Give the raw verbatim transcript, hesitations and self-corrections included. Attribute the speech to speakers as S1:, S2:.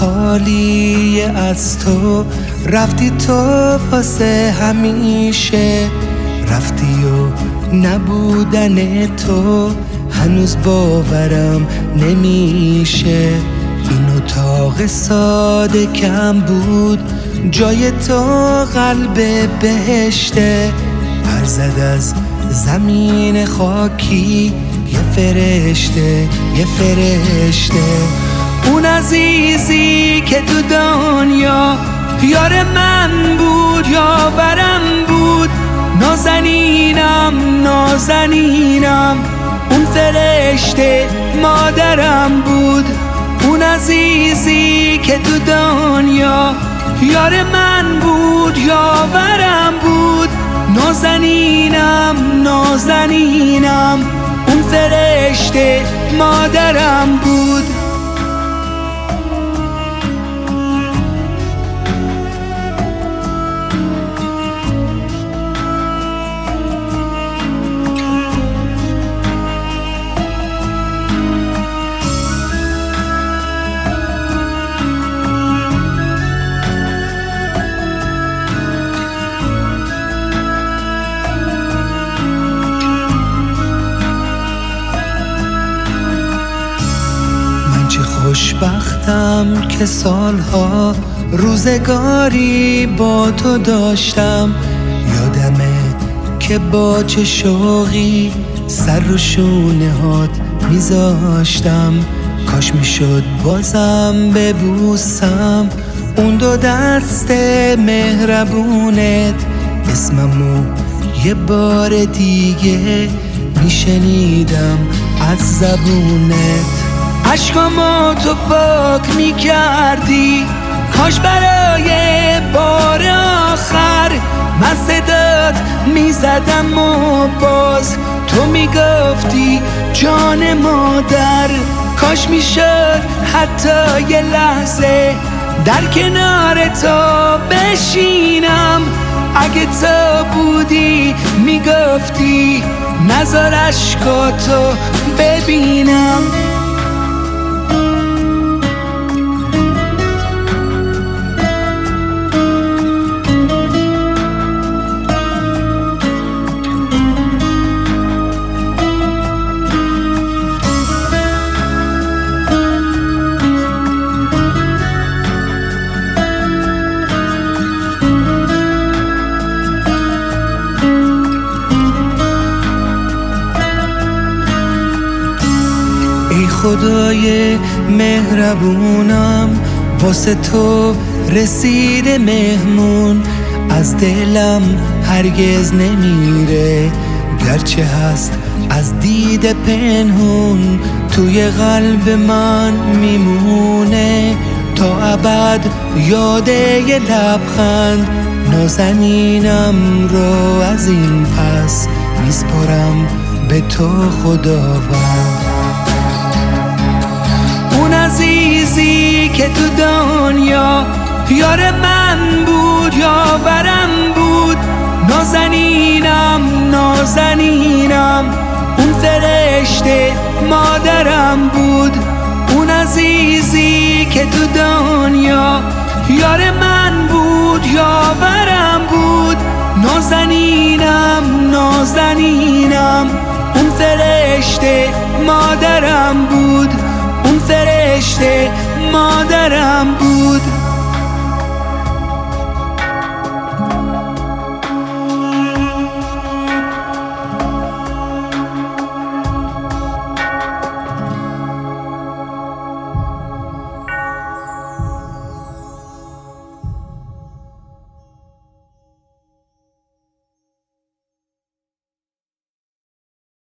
S1: خالی از تو، رفتی تو واسه همیشه، رفتی و نبودن تو هنوز باورم نمیشه. این اتاق ساده کم بود، جای تو قلب بهشته، پر زد از زمین خاکی یه فرشته، یه فرشته. اون عزیزی که تو دنیا یار من بود، یاورم بود، نازنینم نازنینم. اون فرشته مادرم بود، اون عزیزی که تو دنیا یار من بود، یاورم بود، نازنینم نازنینم. اون فرشته مادرم بود. چه خوشبختم که سالها روزگاری با تو داشتم، یادمه که با چه شوقی سر رو شونه هات میذاشتم. کاش میشد بازم ببوسم اون دو دست مهربونت، اسممو یه بار دیگه میشنیدم از زبونت. عشقامو تو پاک میکردی، کاش برای بار آخر من صدات میزدم و باز تو میگفتی جان مادر. کاش میشد حتی یه لحظه در کنار تو بشینم، اگه تو بودی میگفتی نذار عشقاتو ببینم. ای خدای مهربونم، واسه تو رسیده مهمون، از دلم هرگز نمیره، گرچه هست از دید پنهون، توی قلب من میمونه تا ابد. یاده یه لبخند نازنینم رو از این پس میسپرم به تو خداوند. اون عزیزی که تو دنیا یار من بود، یاورم بود، نازنینم نازنینم. اون فرشته مادرم بود، اون عزیزی که تو دنیا یار من بود، یاورم بود، نازنینم نازنینم. اون فرشته مادرم بود، اون فرشته مادرم بود.